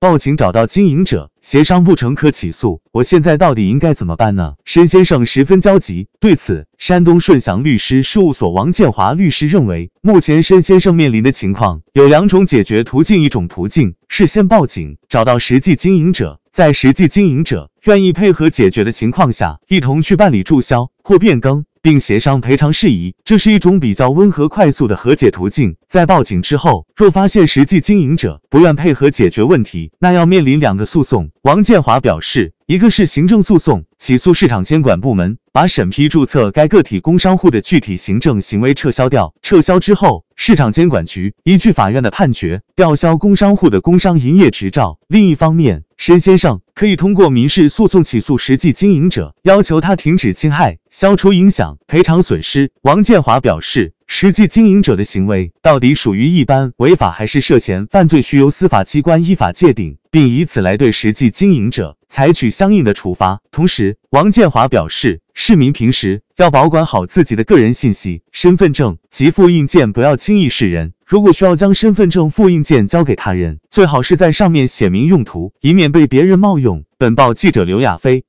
报警找到经营者，协商不成可起诉，我现在到底应该怎么办呢？申先生十分焦急。对此，山东顺祥律师事务所王建华律师认为，目前申先生面临的情况有2种解决途径，一种途径是先报警，找到实际经营者，在实际经营者愿意配合解决的情况下，一同去办理注销或变更，并协商赔偿事宜，这是一种比较温和快速的和解途径。在报警之后，若发现实际经营者不愿配合解决问题，那要面临2个诉讼。王建华表示，一个是行政诉讼，起诉市场监管部门，把审批注册该个体工商户的具体行政行为撤销掉，撤销之后，市场监管局依据法院的判决，吊销工商户的工商营业执照。另一方面，申先生可以通过民事诉讼起诉实际经营者，要求他停止侵害、消除影响、赔偿损失。王建华表示，实际经营者的行为到底属于一般违法还是涉嫌犯罪，需由司法机关依法界定，并以此来对实际经营者采取相应的处罚。同时，王建华表示，市民平时要保管好自己的个人信息，身份证及复印件不要轻易示人。如果需要将身份证复印件交给他人，最好是在上面写明用途，以免被别人冒用。本报记者刘亚飞。